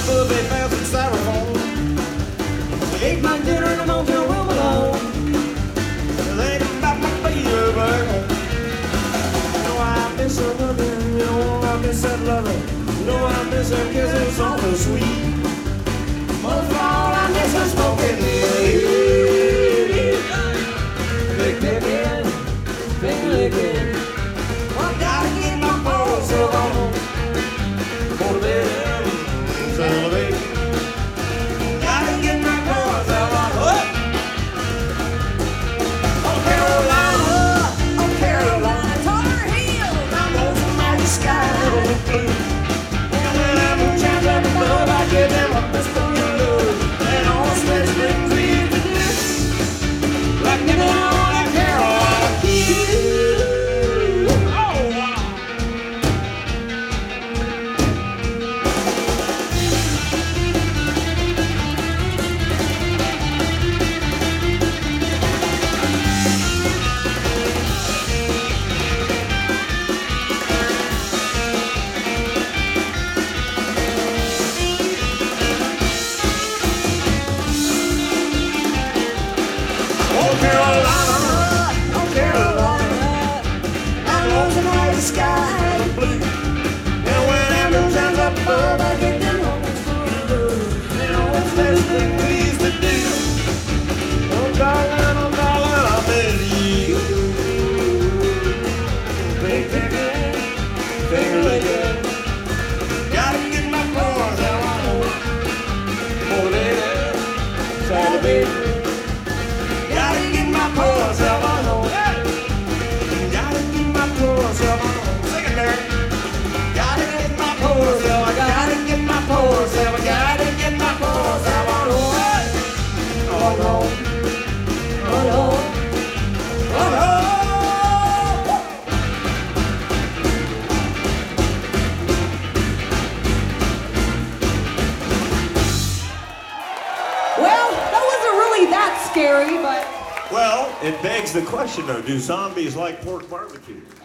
but they passed in styrofoam. I ate my dinner in a motel room alone. Thinking about my baby back home. You know I miss her loving, you know I miss that loving. You know I miss her kissing, something sweet. Most of all, I miss her smoking weed. Big picking, big licking. I gotta get my balls on. For the celebrate. Gotta get my balls on. Oh, Carolina, oh, Carolina, Tar Heels. I'm over my sky blue. And when I'm a chance up above, I give them a whisper of love. And all the sweat springs lead to this. Like nigga on a Carolina kid. Oh, wow. Oh, Carolina, oh, Carolina, I'm losing all the sky blue. And when I'm shines up above, I get them homes full of love. And all the best thing we used to do. Oh, darling, I miss you. Big picking, finger licking. Gotta get my claws out. Oh, lady, sorry, baby. Gotta get my paws up on home. Gotta get my paws up on home. Sing it, Mary. Gotta get my paws up. I gotta get my paws up. I gotta get my paws up on home. Oh no. Oh no. Oh no. Well, that wasn't really that scary, but Well, it begs the question though, do zombies like pork barbecue?